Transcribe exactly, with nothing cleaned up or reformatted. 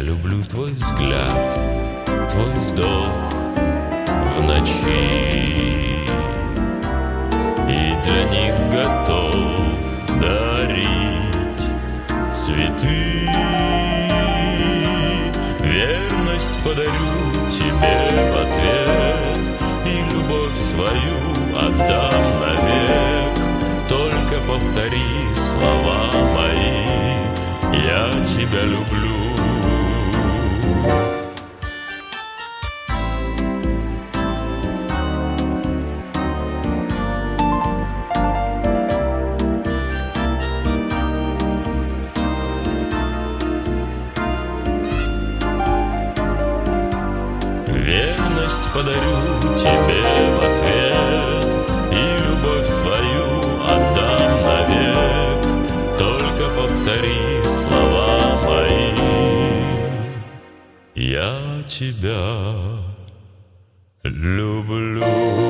люблю твой взгляд, твой вздох в ночи, и для них готов дарить цветы. Верность подарю тебе в ответ, и любовь свою отдам навек. Только повтори слова мои: я тебя люблю. Верность подарю тебе в ответ, и любовь свою отдам навек. Только повтори слова мои: я тебя люблю.